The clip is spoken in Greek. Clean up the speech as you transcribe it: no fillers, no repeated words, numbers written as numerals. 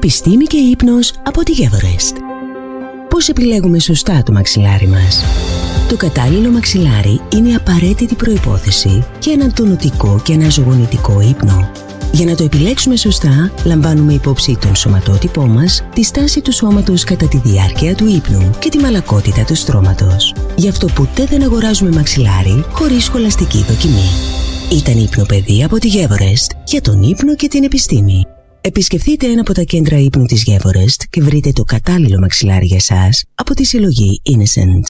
Επιστήμη και ύπνος από τη Γεύορεστ. Πώς επιλέγουμε σωστά το μαξιλάρι μας? Το κατάλληλο μαξιλάρι είναι απαραίτητη προϋπόθεση για έναν τονωτικό και αναζωογονητικό ύπνο. Για να το επιλέξουμε σωστά, λαμβάνουμε υπόψη τον σωματότυπό μας, τη στάση του σώματος κατά τη διάρκεια του ύπνου και τη μαλακότητα του στρώματος. Γι' αυτό ποτέ δεν αγοράζουμε μαξιλάρι χωρίς σχολαστική δοκιμή. Ήταν Υπνοπαιδεία από τη Γεύορεστ για τον ύπνο και την επιστήμη. Επισκεφτείτε ένα από τα κέντρα ύπνου της Γεύορεστ και βρείτε το κατάλληλο μαξιλάρι για σας από τη συλλογή Innocent.